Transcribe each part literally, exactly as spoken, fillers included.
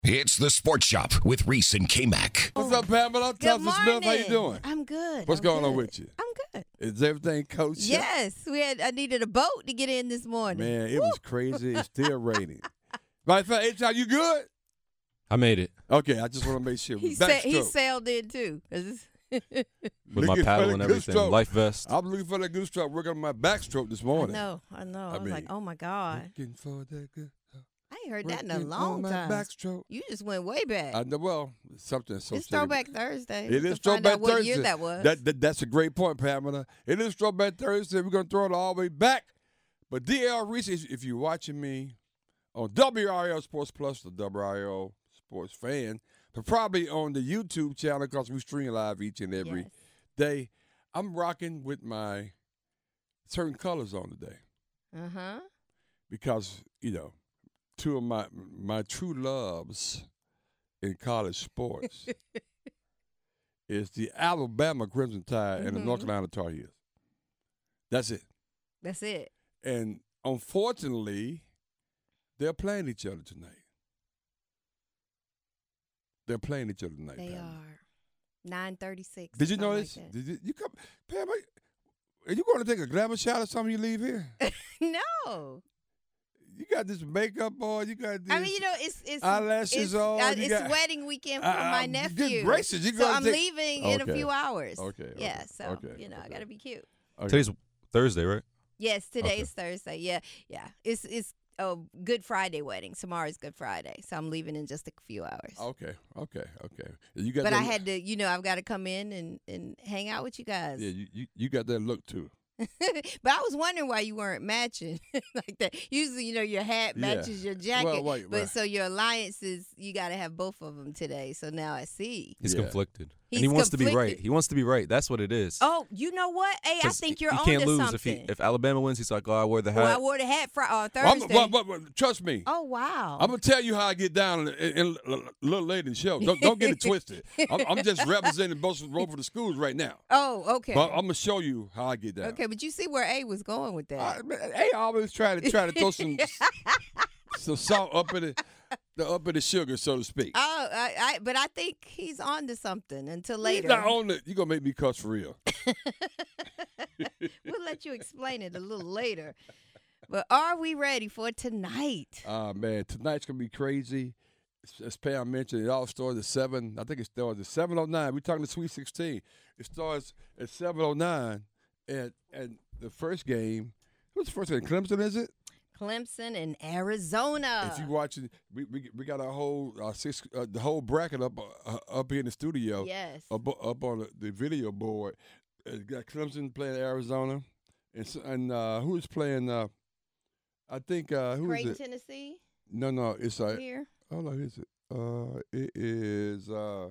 It's the Sports Shop with Reese and K-Mac. What's up, Pamela? Telstra Smith, how you doing? I'm good. What's I'm going good. on with you? I'm good. Is everything coach? Yes, we had. I needed a boat to get in this morning. Man, it Woo. was crazy. It's still raining. Matter of fact, H-Town, you good? I made it. Okay, I just want to make sure. He, sa- he sailed in, too. With my paddle and everything, stroke. Life vest. I'm looking for that good stroke, working on my backstroke this morning. I know, I know. I, I was mean, like, oh, my God. Looking for that good I ain't heard that in a long time. Backstroke. You just went way back. I know, well, something associated. It's Throwback Thursday. It is Throwback Throwback Thursday. What Thursday. year that was. That, that, that's a great point, Pamela. It is Throwback Thursday. We're going to throw it all the way back. But D L Reese, if you're watching me on W R L Sports Plus, the W R L Sports Fan, but probably on the YouTube channel because we stream live each and every yes. day, I'm rocking with my certain colors on today. Uh-huh. Because, you know, two of my my true loves in college sports is the Alabama Crimson Tide mm-hmm. and the North Carolina Tar Heels. That's it. That's it. And unfortunately, they're playing each other tonight. They're playing each other tonight. They Pam. are. nine thirty-six. Did you know this? Like Did you, you come, Pam? Are you going to take a glamour shot or something? You leave here? No. You got this makeup on. You got this. I mean, you know, it's it's eyelashes it's, on. Uh, it's got, wedding weekend for uh, my nephew. Good gracious, you so gonna I'm take, leaving okay. in a few hours. Okay. okay yeah. So okay, you know, okay. I gotta be cute. Okay. Today's Thursday, right? Yes, today's okay. Thursday. Yeah, yeah. It's it's a Good Friday wedding. Tomorrow's Good Friday, so I'm leaving in just a few hours. Okay. Okay. Okay. You got. But that I had to, you know, I've got to come in and and hang out with you guys. Yeah, you you, you got that look too. But I was wondering why you weren't matching like that. Usually, you know, your hat matches yeah. your jacket. Well, wait, but right. so your alliance is, you got to have both of them today. So now I see. He's yeah. conflicted. He's and he wants conflicted. to be right. He wants to be right. That's what it is. Oh, you know what? Hey, I think you're he on can't to lose something. if he if Alabama wins. He's like, oh, I wore the hat. Well, I wore the hat for uh, well, Thursday. well, well, well, trust me. Oh wow! I'm gonna tell you how I get down in, in, in a little later in the show. Don't, don't get it twisted. I'm, I'm just representing both of the schools right now. Oh, okay. But I'm gonna show you how I get down. Okay, but you see where A was going with that. I, A always try to try to throw some some salt up in it. The up in the sugar, so to speak. Oh, I, I, but I think he's on to something until later. He's not on it. You're going to make me cuss for real. We'll let you explain it a little later. But are we ready for tonight? Ah, uh, man, tonight's going to be crazy. As Pam mentioned, it all starts at seven. I think it starts at seven oh nine. We're talking the Sweet sixteen. It starts at seven oh nine. And, and the first game, who's the first game? Clemson, is it? Clemson and Arizona. If you watching, we we, we got our whole our six uh, the whole bracket up uh, up here in the studio. Yes. Up, up on the, the video board. It got Clemson playing Arizona, and and uh, who's playing? Uh, I think uh, who Creighton, is it? Tennessee. No, no, it's uh, here. Oh no, is it? Uh, it is uh,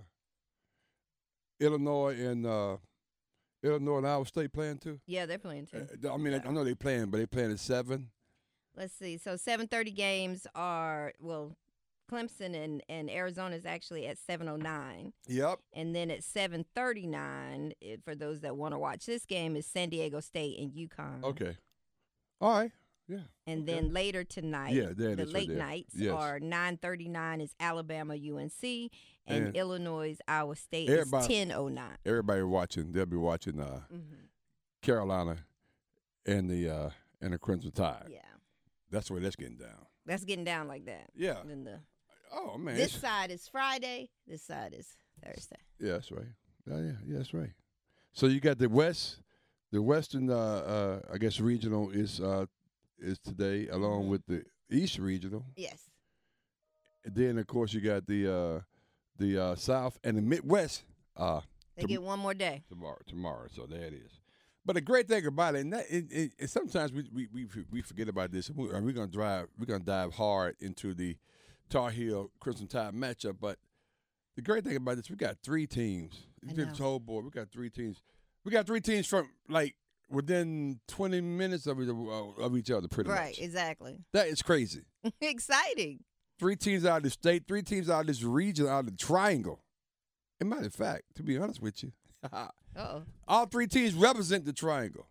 Illinois and uh, Illinois and Iowa State playing too. Yeah, they're playing too. Uh, I mean, yeah. I, I know they're playing, but they're playing at seven. Let's see. So seven thirty games are, well, Clemson and, and Arizona is actually at seven oh nine. Yep. And then at seven thirty-nine, it, for those that want to watch this game, is San Diego State and UConn. Okay. All right. Yeah. And okay. then later tonight, yeah, there the is late right nights yes. are nine thirty-nine is Alabama U N C, and, and Illinois Iowa State is ten oh nine. Everybody watching, they'll be watching uh, mm-hmm. Carolina and the uh, and the Crimson Tide. Yeah. That's the way that's getting down. That's getting down like that. Yeah. Then the, oh, man. This side is Friday. This side is Thursday. Yeah, that's right. Oh, yeah, yeah, that's right. So you got the West, the Western, uh, uh, I guess, regional is uh, is today, along mm-hmm. with the East regional. Yes. And then, of course, you got the uh, the uh, South and the Midwest. Uh, they get one more day. Tomorrow, tomorrow. So there it is. But the great thing about it, and that, it, it, it, sometimes we, we we we forget about this. We, we're gonna drive. We're gonna dive hard into the Tar Heel Crimson Tide matchup. But the great thing about this, we got three teams. If you this whole board, we got three teams. We got three teams from like within twenty minutes of, of each other, pretty right, much. Right, exactly. That is crazy. Exciting. Three teams out of the state, three teams out of this region, out of the triangle. As a matter of fact, to be honest with you, Uh-oh. all three teams represent the triangle.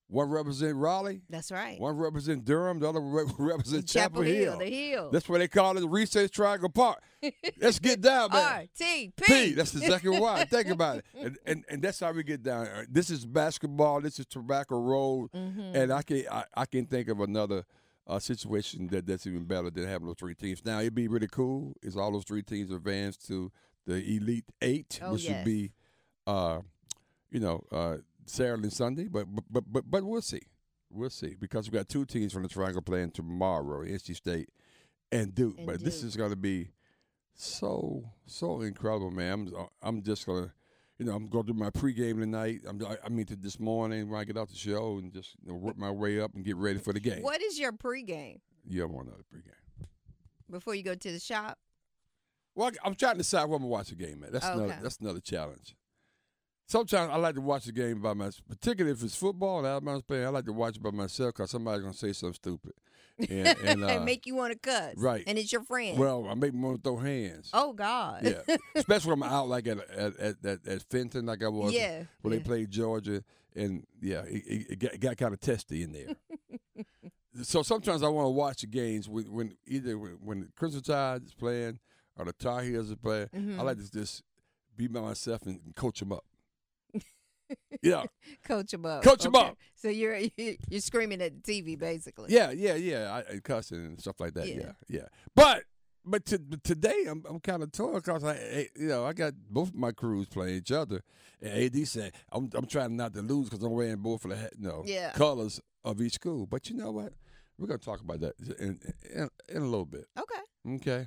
One represent Raleigh. That's right. One represent Durham. The other re- represent Chapel, Chapel Hill. Hill. The Hill. That's why they call it the Research Triangle Park. Let's get down, man. R T P. P. That's exactly why. Think about it. And, and and that's how we get down. This is basketball. This is Tobacco Road. Mm-hmm. And I can I, I can think of another uh, situation that, that's even better than having those three teams. Now, it'd be really cool is all those three teams advance to the Elite Eight, Oh, which yes. would be, uh, you know, uh, Saturday and Sunday. But, but but but but we'll see. We'll see. Because we got two teams from the Triangle playing tomorrow, N C State and Duke. And but Duke. this is going to be so, so incredible, man. I'm, I'm just going to, you know, I'm going to do my pregame tonight. I'm, I mean, to this morning when I get out the show and just you know, work my way up and get ready for the game. What is your pregame Yeah, I want another pregame. before you go to the shop? Well, I- I'm trying to decide where I'm going to watch the game at. That's, Okay. another, that's another challenge. Sometimes I like to watch the game by myself, particularly if it's football and Alabama's playing. I like to watch it by myself because somebody's going to say something stupid. And, and, uh, make you want to cuss. right. And it's your friend. well, I make me want to throw hands. oh, God. Yeah, especially when I'm out like at at, at, at, at Fenton, like I was Yeah, when yeah. they played Georgia, and yeah, it, it, it got, it got kind of testy in there. So sometimes I want to watch the games when, when either when, when the Crimson Tide is playing or the Tar Heels are playing. Mhm. I like to just be by myself and, and coach them up. Yeah, Coach him up. Coach 'em Okay. up. So you're you're screaming at the T V, basically. yeah, yeah, yeah. I, and cussing and stuff like that. Yeah. Yeah, yeah. But but to, today I'm I'm kind of torn because I I- you know I got both my crews playing each other, and A D said I'm I'm trying not to lose because I'm wearing both of the ha- you know Yeah. colors of each school. But you know what? We're gonna talk about that in in, in a little bit. Okay. Okay.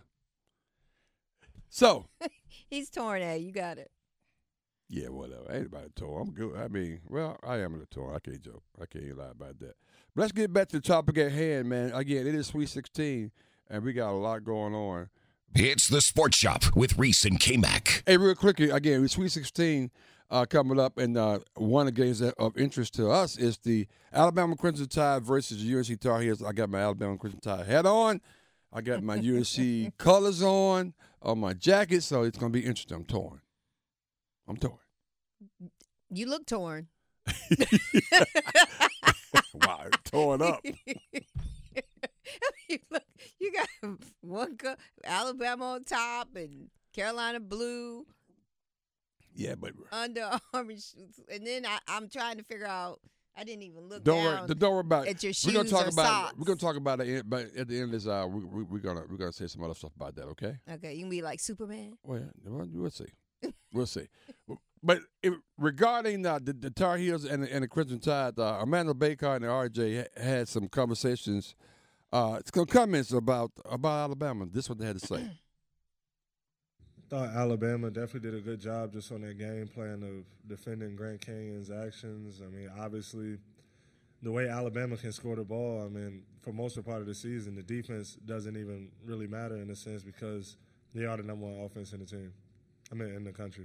So He's torn at. You got it. yeah, whatever. Ain't about a tour. I'm good. I mean, well, I am in a tour. I can't joke. I can't lie about that. But let's get back to the topic at hand, man. Again, it is Sweet sixteen, and we got a lot going on. It's the Sports Shop with Reese and K-Mac. Hey, real quickly, again, with Sweet sixteen uh, coming up, and uh, one of the games that of interest to us is the Alabama Crimson Tide versus U N C Tar Heels. I got my Alabama Crimson Tide hat on. I got my U N C colors on on my jacket, so it's going to be interesting. I'm torn. I'm torn. You look torn. Wow, torn up. you look. You got one co- Alabama on top and Carolina blue Yeah, but under orange, and then I, I'm trying to figure out. I didn't even look don't down worry. Don't worry about it. at your We're gonna shoes talk or about. socks. We're gonna talk about it. But at the end of this hour, we, we, we're gonna we're gonna say some other stuff about that. Okay. Okay, you can be like Superman. Well, well, we'll see. We'll see. But it, regarding uh, the, the Tar Heels and the, and the Crimson Tide, uh, Amanda Baker and R J ha- had some conversations, uh, some comments about about Alabama. This is what they had to say. Thought Alabama definitely did a good job just on their game plan of defending Grant Canyon's actions. I mean, obviously, the way Alabama can score the ball, I mean, for most of the part of the season, the defense doesn't even really matter in a sense because they are the number one offense in the team. I mean, in the country.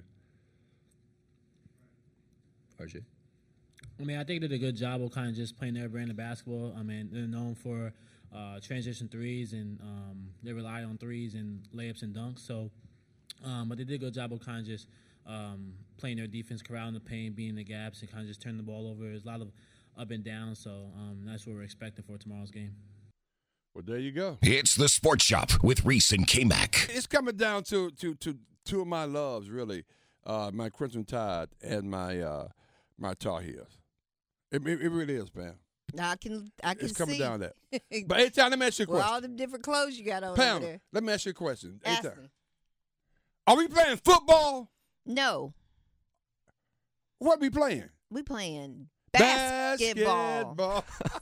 R J. I mean, I think they did a good job of kind of just playing their brand of basketball. I mean, they're known for uh, transition threes, and um, they rely on threes and layups and dunks. So, um, but they did a good job of kind of just um, playing their defense, corralling the paint, being in the gaps, and kind of just turning the ball over. There's a lot of up and down, so um, that's what we're expecting for tomorrow's game. Well, there you go. It's the Sports Shop with Reese and K-Mac. It's coming down to to to two of my loves, really, uh, my Crimson Tide and my uh, my Tar Heels. It, it, it really is, man. Now I can I can It's coming see. down to that. But anytime, let me ask you a With question. all the different clothes you got on over Pam, there. let me ask you a question. Ask Anytime. me. Are we playing football? No, What we playing? we playing basketball. Basketball.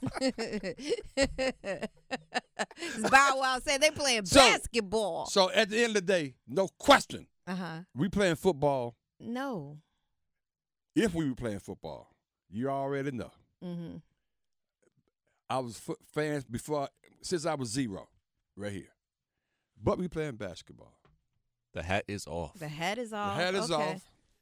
Bow Wow said they playing So- basketball. So at the end of the day, no question, Uh huh. we playing football. No. If we were playing football, you already know. Mm-hmm. I was foot fans before, since I was zero, right here. But we playing basketball. The hat is off. The hat is The off. hat is okay. off.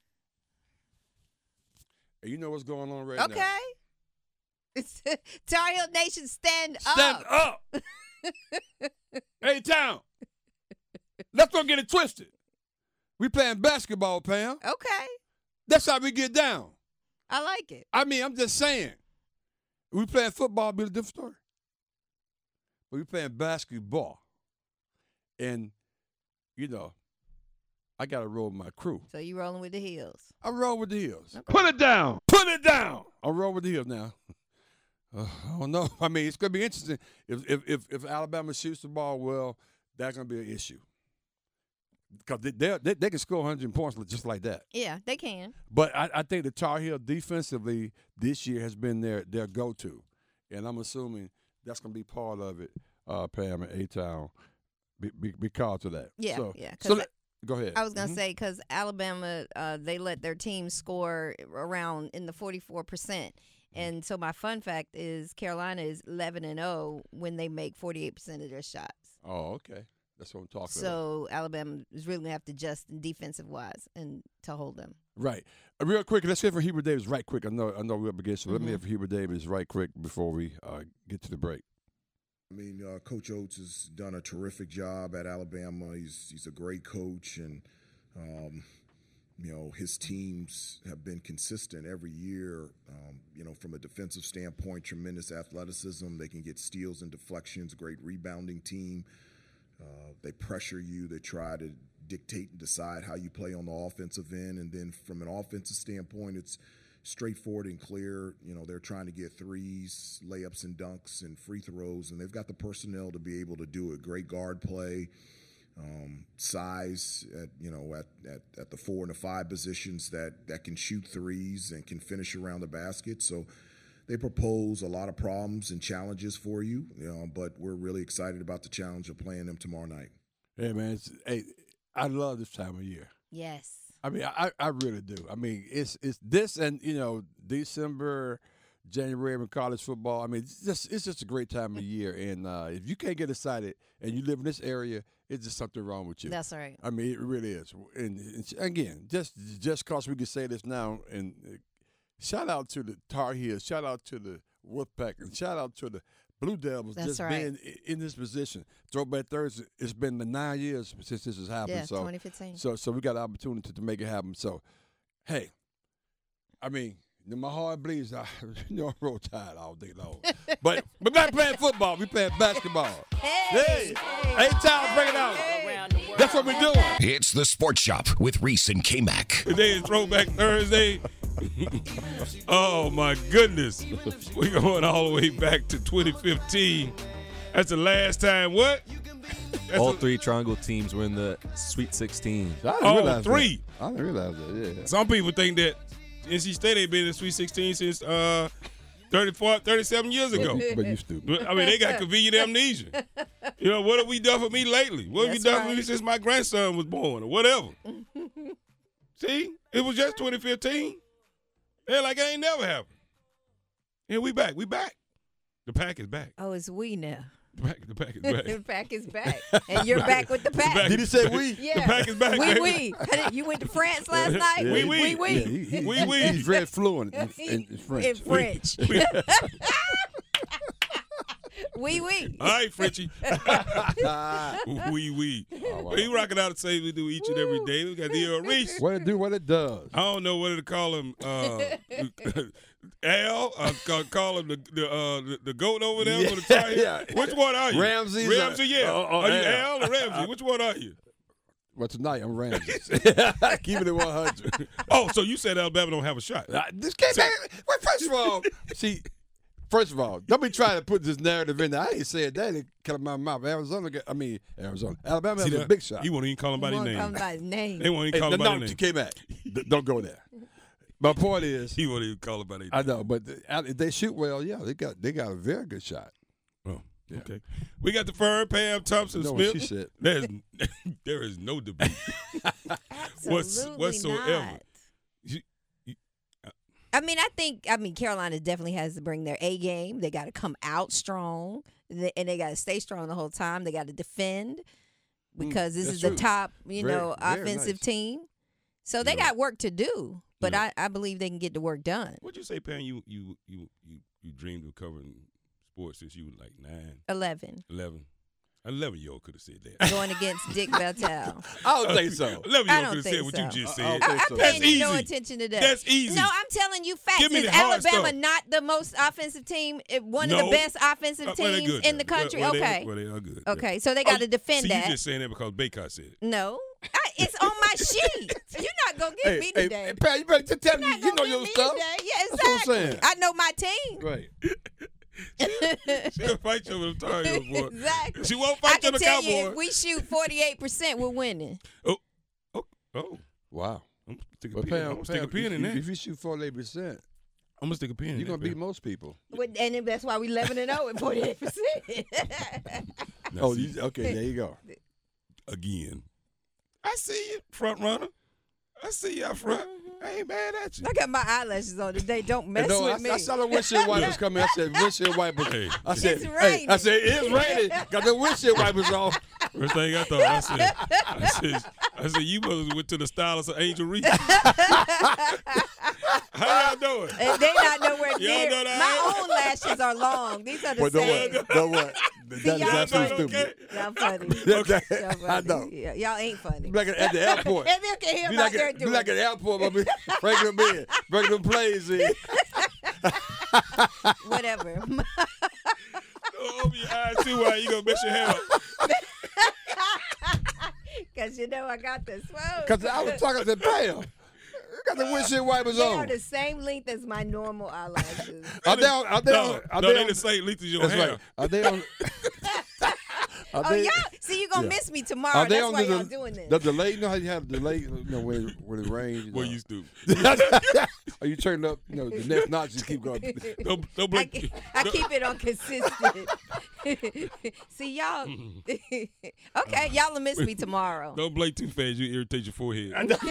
And you know what's going on right now. Okay. It's Tar Heel Nation, stand, Stand up. up. Hey, town. Let's go get it twisted. We playing basketball, Pam. Okay. That's how we get down. I like it. I mean, I'm just saying. We playing football, be a different story. But we playing basketball. And, you know, I got to roll with my crew. So you rolling with the Heels? I roll with the Heels. Okay. Put it down. Put it down. I roll with the Heels now. Uh, I don't know. I mean, it's going to be interesting. If, if if if Alabama shoots the ball well, that's going to be an issue. Because they, they, they can score one hundred points just like that. Yeah, they can. But I, I think the Tar Heel defensively this year has been their, their go-to. And I'm assuming that's going to be part of it, uh, Pam and A-Town, be, be, because of that. Yeah, so, yeah. So let, go ahead. I was going to mm-hmm. say, because Alabama, uh, they let their team score around in the forty-four percent. And so my fun fact is Carolina is eleven and oh when they make forty-eight percent of their shots. Oh, okay. That's what I'm talking so about. So Alabama is really going to have to adjust defensive-wise and to hold them. Right. Uh, real quick, let's hear from Heber Davis right quick. I know I know we're up against, so mm-hmm. let me hear from Heber Davis right quick before we uh, get to the break. I mean, uh, Coach Oates has done a terrific job at Alabama. He's he's a great coach, and um, you know his teams have been consistent every year. Um, you know, from a defensive standpoint, tremendous athleticism. They can get steals and deflections. Great rebounding team. Uh, they pressure you. They try to dictate and decide how you play on the offensive end, and then from an offensive standpoint, it's straightforward and clear. You know, they're trying to get threes, layups and dunks, and free throws, and they've got the personnel to be able to do it. Great guard play, um, size at you know at, at at the four and the five positions that that can shoot threes and can finish around the basket. So they propose a lot of problems and challenges for you, you know, but we're really excited about the challenge of playing them tomorrow night. Hey man, it's, hey, I love this time of year. Yes. I mean, I, I really do. I mean, it's it's this and, you know, December, January in college football. I mean, it's just it's just a great time of year. And uh, if you can't get excited and you live in this area, it's just something wrong with you. That's right. I mean, it really is. And, and again, just just because we can say this now, and uh, shout out to the Tar Heels, shout out to the Wolfpack, and shout out to the Blue Devils. That's just right. being in this position. Throwback Thursday, it's been the nine years since this has happened. Yeah, so, twenty fifteen. So, so we got the opportunity to make it happen. So, hey, I mean, my heart bleeds. I, you know, I'm real tired all day long. But we're not playing football. We playing basketball. Hey, hey, hey, time, bring it out. That's what we're doing. It's the Sports Shop with Reese and K-Mac. Today is Throwback Thursday. Oh, my goodness. We're going all the way back to twenty fifteen. That's the last time what? That's all a, three Triangle teams were in the Sweet sixteen. I didn't all realize three. That. I didn't realize that, yeah. Some people think that N C State ain't been in the Sweet sixteen since uh, thirty-four, thirty-seven years ago. But, but you stupid. But, I mean, they got convenient amnesia. You know, what have we done for me lately? What have That's we done right. for me since my grandson was born or whatever? See? It was just twenty fifteen. They're like, it ain't never happened. And we back. We back. The pack is back. Oh, it's we now. The pack, the pack is back. The pack is back. And you're back with the pack. pack Did he say we? Yeah. The pack is back. Oui, baby. oui. You went to France last night? Yeah, Oui, he- oui. Oui, oui. Yeah, he, he, Oui, oui. He's very fluent in, in, in French. In French. Oui, oui. All right, Frenchie. Wee wee. Oh, wow. We rocking out the same we do each and every day. We got the uh, Reese. What it do, what it does. I don't know whether to call him uh, Al. I call, call him the the, uh, the the goat over there Yeah, on the tie. yeah. Which one are you? Ramsey. Ramsey, yeah. Oh, oh, are you Al. Al or Ramsey? Which one are you? Well, tonight I'm Ramses. Keep it at one hundred. Oh, so you said Alabama don't have a shot. Uh, this can't well, first of all, see, first of all, don't be trying to put this narrative in there. I ain't said that. It come out of my mouth. Arizona, got, I mean, Arizona. Alabama See has that? a big shot. He won't even call him by his Won't name. call him by his name. They won't even Hey, call him no, by no, his name. came back. D- Don't go there. My point is, He won't even call him by his name. I know, but the- if they shoot well, yeah, they got they got a very good shot. Oh, Yeah. okay. We got the firm, Pam Thompson You know what Smith. she said. There's, there is no debate. What's- Absolutely whatsoever. not. You- you- I mean, I think, I mean, Carolina definitely has to bring their A game. They got to come out strong, They- and they got to stay strong the whole time. They got to defend because this that's is the true. top, you Very- know, very offensive nice. team. So they Yeah. got work to do, but Yeah. I, I believe they can get the work done. What'd you say, Pam? You you you you you dreamed of covering sports since you were like nine, eleven. eleven. An eleven-year-old could have said that. Going against Dick Vitale. I don't think so. eleven-year-old I could don't have said think what so. you just I- I said. don't I, think I'm so. paying That's no easy. attention to that. That's easy. No, I'm telling you facts. Give me Is the hard Alabama stuff. not the most offensive team? eh, One of No. the best offensive Uh, well, they teams good in now. the country? Well, well, okay. They, well, they are good. Okay, so they got to Oh, defend see, that. you just saying that because Baycott said it. No, I, it's on my sheet. You're not gonna get Hey, me hey, today. hey, Pat, you better just tell me. You're not You know gonna your get me stuff. today. Yeah, That's what I'm exactly. saying. I know my team. Right. She'll fight you with a Tar Heel boy. Exactly. She won't I fight you can with a tell you, Cowboy. if we shoot forty-eight percent, we're winning. Oh, oh, oh. Wow. I'm gonna stick a Well, pin, Pam, I'm gonna stick a Pam, pin if, in you- that. if you shoot forty-eight percent, I'm gonna stick a pin in you're gonna that, beat Pam. most people. But- And then that's why we eleven and zero at forty-eight percent. Now, Oh, see, you, okay. There you go. again. I see you, front runner. I see you out front. I ain't mad at you. I got my eyelashes on today. Don't mess no, with I, me. I saw the windshield wipers coming. I said windshield wipers. Hey. I said, It's hey, raining. I said it's raining. Got the windshield wipers on. First thing I thought, I said, I said, I said, you must have went to the stylist of Angel Reese. How y'all doing? And they not nowhere Y'all near. know that? My own lashes are long. These are the But know same. what? Know what? That is y'all absolutely know, okay? stupid. Y'all funny. That- that- Y'all funny. I know. Yeah, y'all ain't funny. Be like at the airport. And they can hear Be about like, their at, be doing. like at the airport, but be breaking them in, breaking them plays in. Whatever. Don't open your eyes too wide. You gonna mess your hair up. Because you know I got this. Because I was talking to Pam. Got the windshield wipers They are on. the same length as my normal eyelashes. Are they on? Are they No, on? Are no, they they on? the same length as your That's hair. right. Are they on? Are Oh, they, y'all. See, you're going to yeah. miss me tomorrow. Are they That's on why the, y'all doing this. the delay? You know how you have the delay? You know when when it rains. You Well, know. you stupid. Are you turning up? You know the next notch. Just keep going. Don't, don't I, blink. ke- I keep it on consistent. See, y'all. Okay, y'all will miss me tomorrow. Don't blink too fast. You irritate your forehead.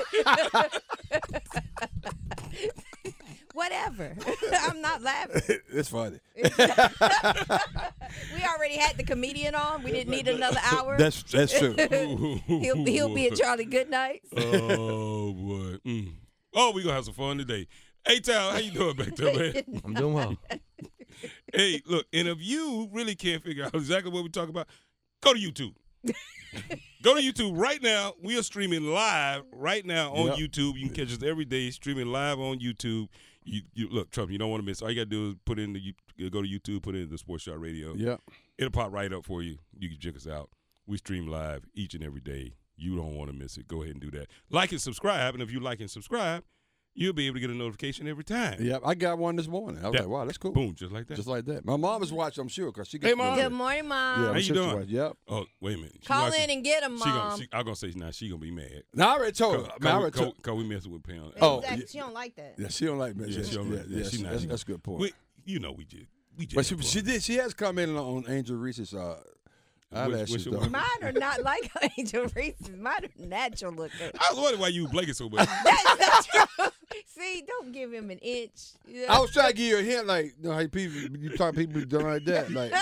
Whatever. I'm not laughing. It's funny. We already had the comedian on. We didn't need another hour. That's that's true. he'll, he'll be at Charlie Goodnight. Oh boy. Mm. Oh, we gonna have some fun today. Hey, Tal, how you doing back there, man? I'm doing well. Hey, look, and if you really can't figure out exactly what we talk about, go to YouTube. Go to YouTube right now. We are streaming live right now on Yep. YouTube. You can catch us every day streaming live on YouTube. You, you look, Trump. You don't want to miss. All you gotta do is put in the you go to YouTube, put in the Sports Shot Radio. Yeah. It'll pop right up for you. You can check us out. We stream live each and every day. You don't want to miss it. Go ahead and do that. Like and subscribe, and if you like and subscribe, you'll be able to get a notification every time. Yeah. I got one this morning. I was That- like, wow, that's cool. Boom, just like that. Just like that. My mom was watching, I'm sure, because she gets Hey, Mom. Good morning, Mom. Yeah, How my you sister doing? watched. Yep. Oh, wait a minute. She Call watching- in and get him, She gonna, Mom. she, I'm gonna say now she gonna be mad. Now I already told her. Cause, Man, I cause, already cause, told. cause we messing with Pam. Oh, exactly. yeah. She don't like that. Yeah, she don't like me. Yeah, Yeah, she don't yeah, like- yeah, yeah, she she- not- that's, she- that's a good point. We, you know we did. We did. But she, she did. She has commented on Angel Reese's uh, eyelashes. what's your though. one? Mine are not like Angel Reese's. Mine are natural looking. I was wondering why you blinking so much. That's not true. See, don't give him an inch. Yeah. I was trying to give you a hint, like, you know, how people, you talk people doing like that. Like,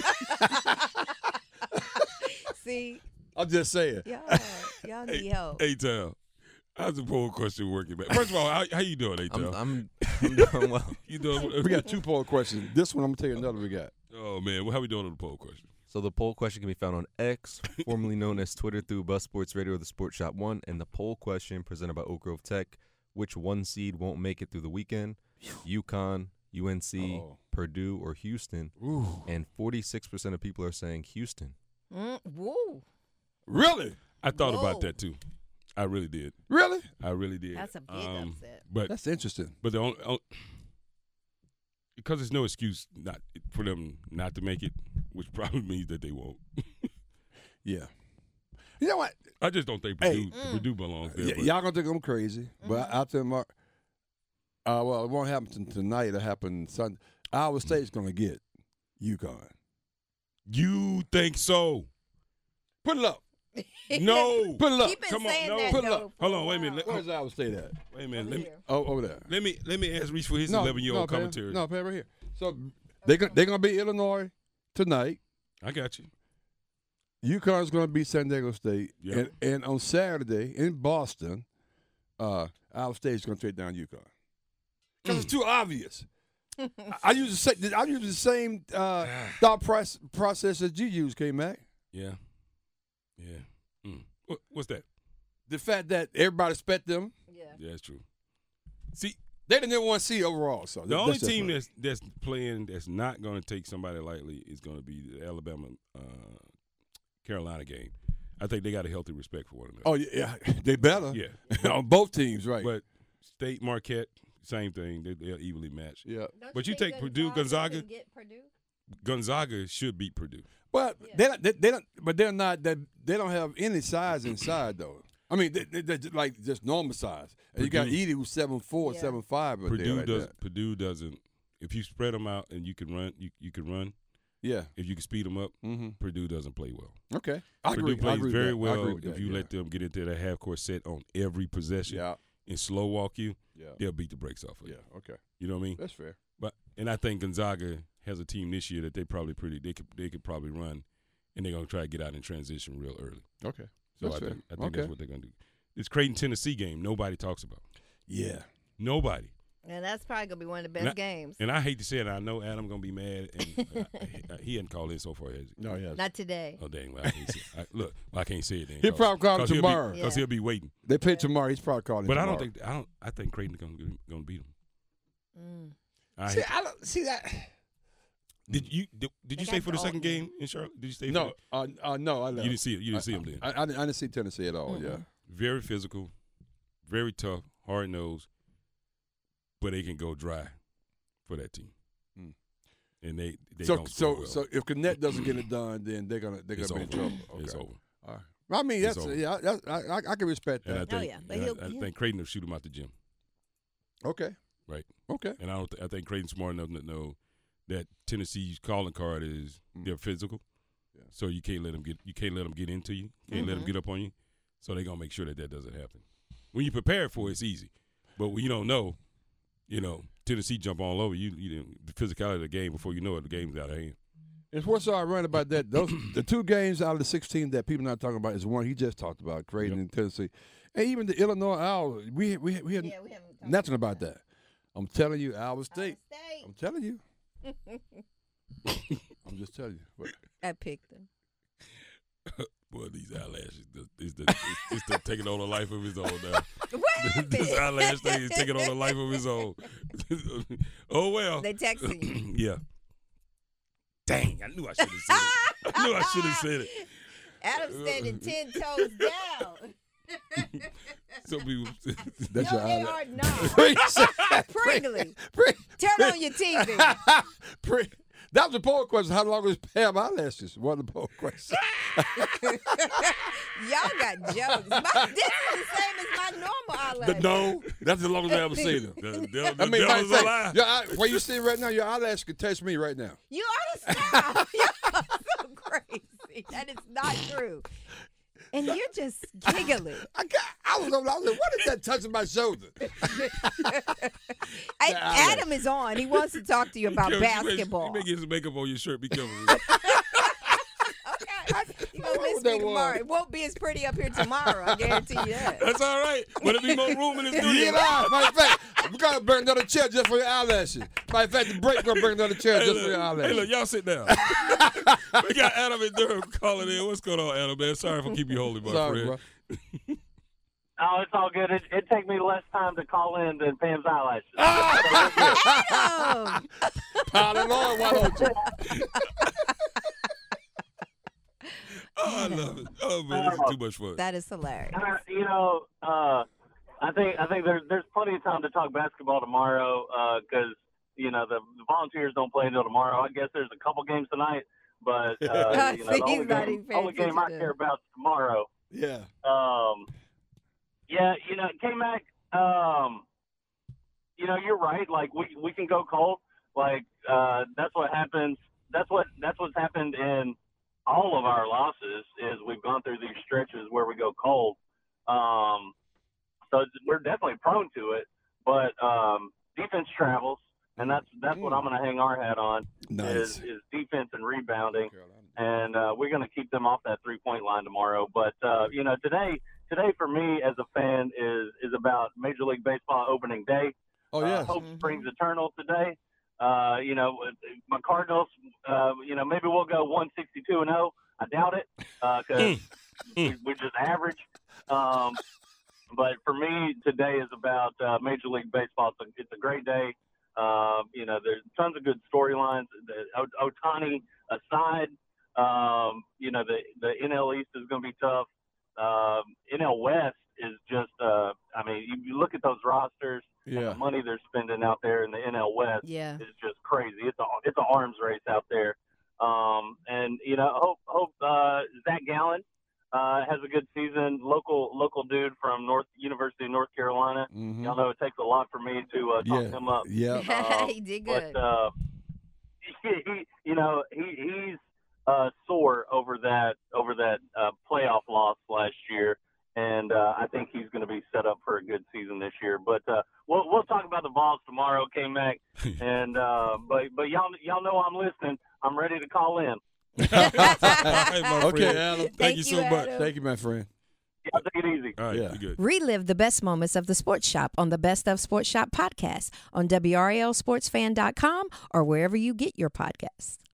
See, I'm just saying. y'all, y'all need help. Hey, Tal, how's the poll question working, man? First of all, how, how you doing, hey, I'm, Tal? I'm, I'm doing well. You doing? We got two poll questions. This one, I'm going to tell you another we got. Oh man, well, how we doing on the poll question? So the poll question can be found on X, formerly known as Twitter, through Bus Sports Radio or the Sports Shop One. And the poll question presented by Oak Grove Tech: which one seed won't make it through the weekend? UConn, U N C, Oh. Purdue, or Houston? Ooh. And forty-six percent of people are saying Houston. Mm, woo. Really? I thought Whoa. about that too. I really did. Really? I really did. That's a big Um, upset. But That's interesting. but the only, only because there's no excuse not for them not to make it, which probably means that they won't. Yeah. You know what? I just don't think Hey. Purdue, Purdue belongs there. Y- but- y'all going to think I'm crazy, but Mm-hmm. I'll tell you, Mark, uh, well, it won't happen t- tonight. It'll happen Sunday. Iowa State's going to get UConn. You think so? Put it up. No. Put it up. Keep been Come on, saying no. that, Put it though, up. for Hold on, wait a while. minute. Where's Iowa State at? Wait a minute. Over Let me here. Oh, over there. let me let me ask Reach for his No, eleven year no, old Pam. commentary. No, Pam, right here. So they're go- they're going to beat Illinois tonight. I got you. UConn's going to beat San Diego State. Yep. And, and on Saturday in Boston, uh, Iowa State's going to take down UConn. Because Mm. it's too obvious. I, I use the same, I use the same uh, thought process, process that you use, K-Mac. Yeah. Yeah. Mm. What, what's that? The fact that everybody expect them, Yeah. Yeah, that's true. See, they didn't want to see overall. So the that- only that's just team what- that's that's playing that's not going to take somebody lightly is going to be the Alabama uh, Carolina game. I think they got a healthy respect for one another. Oh yeah, yeah. They better. Yeah. On both teams, right? But State Marquette, same thing. They, they're evenly matched. Yeah. Don't But you think take Purdue, Gonzaga. can get Purdue? Gonzaga should beat Purdue. But they, don't, they they don't. But they're not. They, they don't have any size inside though. I mean, they, they, they're just like just normal size. And you got Purdue- Edie who's seven four, Yeah. seven five. Purdue like does. that. Purdue doesn't. If you spread them out and you can run, you you can run. Yeah. If you can speed them up, Mm-hmm. Purdue doesn't play well. Okay. I Purdue agree. I plays agree with very that. I well agree with if that, you yeah. let them get into that half court set on every possession Yeah. and slow walk you. Yeah. They'll beat the brakes off of you. Yeah. Okay. You know what I mean? That's fair. But and I think Gonzaga has a team this year that they probably pretty they could they could probably run, and they're gonna try to get out in transition real early. Okay. So That's I fair. think I think Okay. that's what they're gonna do. This Creighton Tennessee game nobody talks about. Yeah. Nobody. And that's probably gonna be one of the best And I- games. And I hate to say it, I know Adam gonna be mad, and uh, he hadn't called in so far, has he? No, yeah. Not today. Oh dang! Well, I can't say, I, look, I can't say it then. He'll probably call him tomorrow. because Yeah. he'll be waiting. They play tomorrow. He's probably calling. But I tomorrow. don't think I don't. I think Creighton's gonna gonna beat him. Mm. I, See, I don't see that. did you did, did They you stay got for the second Dalton. game in Charlotte? Did you stay? No, for uh, uh, no, I the, left. you didn't see it. You didn't see him then. I, I, I didn't see Tennessee at all. Yeah. Very physical, very tough, hard nosed, but they can go dry for that team. Hmm. And they they So, don't so, score well. so if Connect doesn't get it done, then they're gonna they're it's gonna be over. in trouble. Okay. It's over. All right. Well, I mean, It's that's over. yeah, that's, I, I I can respect And I that. think, Oh, yeah, but and I- he'll- I, he'll- think Creighton will shoot him out the gym. Okay. Right. Okay. And I don't. Th- I think Creighton's smart enough to know that Tennessee's calling card is Mm. they're physical, Yeah. so you can't let them get you can't let them get into you. Can't let them Mhm. get up on you. So they're gonna make sure that that doesn't happen. When you prepare for it, it's easy, but when you don't know, you know, Tennessee jump all over you. You didn't- the physicality of the game before you know it, the game's out of hand. And what's so ironic about that? Those the two games out of the sixteen that people not talking about is one he just talked about, Creighton Yep. and Tennessee, and even the Illinois Owls. We we we had Yeah, we haven't talked nothing about that. I'm telling you, Iowa State. State. I'm telling you. I'm just telling you. What- I picked them. Boy, these eyelashes, the, it's the it's, it's the taking on a life of his own now. What This happened? eyelash thing is taking on a life of his own. Oh well. They texted you. Yeah. Dang, I knew I should have said it. I knew I should have said it. Adam standing ten toes down. Some people. That's No, your they eyelash. are not. Pring- Pringly. Pring- Turn on your T V. Pring- That was the poll question. How long was pair of eyelashes? One of the poll questions. Y'all got jokes. My, this is the same as my normal The- eyelash. no, that's the longest I ever seen them. The, the, the I mean, devil's like, a lie. your eye, where you see right now, your eyelash could touch me right now. You ought to stop. You're so crazy. That is not true. And you're just giggling. I got, I was over. I was like, what is that touching my shoulder? Hey, Yeah, Adam is on. He wants to talk to you about Careful, you may- basketball. You may get some makeup on your shirt. Be careful. Okay. You're going to miss What that me tomorrow. was? It won't be as pretty up here tomorrow. I guarantee you that. That's all right. But there be more room in the studio. Yeah, nah, matter of fact, we gotta bring another chair just for your eyelashes. Matter of fact, the break we're gonna bring another chair Hey, just look, for your hey, eyelashes. look, y'all sit down. We got Adam and Durham calling in. What's going on, Adam, man? Sorry for keeping you holding, my Sorry, friend. bro. Oh, it's all good. It it take me less time to call in than Pam's eyelashes. Adam! Piling on, why don't you? Oh, I love it. Oh, man, this is too much fun. That is hilarious. Uh, you know, uh, I think I think there's there's plenty of time to talk basketball tomorrow because you know the, the Volunteers don't play until tomorrow. I guess there's a couple games tonight, but uh, you know, the See, only he's not game, even paying only game I attention to care it. about is tomorrow. Yeah. Um, yeah, you know, K-Mac, um, you know, you're right. Like we we can go cold. Like uh, that's what happens. That's what that's what's happened in all of our losses is we've gone through these stretches where we go cold. Um, so we're definitely prone to it. But um, defense travels, and that's that's what I'm going to hang our hat on Nice. is, is defense and rebounding. And uh, we're going to keep them off that three-point line tomorrow. But uh, you know, today, today for me as a fan is is about Major League Baseball opening day. Oh Uh, yes. hope Mhm. springs eternal today. Uh, you know, my Cardinals. Uh, you know, maybe we'll go one sixty-two and oh. I doubt it because we, we're just average. Um, but for me, today is about uh, Major League Baseball. It's a, it's a great day. Um, you know, there's tons of good storylines. Ohtani aside, um, you know, the, the N L East is going to be tough. Um, N L West is just, uh, I mean, you, you look at those rosters, Yeah. and the money they're spending out there in the N L West Yeah. is just crazy. It's a it's an arms race out there. Um, and you know, hope hope uh, Zach Gallen uh, has a good season. Local local dude from North University of North Carolina. Mhm. Y'all know it takes a lot for me to uh, talk Yeah. him up. Yeah. Um, he did good. But uh, he, he, you know, he he's uh, sore over that over that uh, playoff loss last year. And uh, I think he's going to be set up for a good season this year. But uh, we'll we'll talk about the Vols tomorrow, K-Mac. And uh, but but y'all y'all know I'm listening. I'm ready to call in. Hey, my Okay, friend. Adam. Thank, Thank you you, so much. Adam. Thank you, my friend. Y'all take it easy. All right, Yeah. you good. Relive the best moments of the Sports Shop on the Best of Sports Shop podcast on W R L sports fan dot com or wherever you get your podcasts.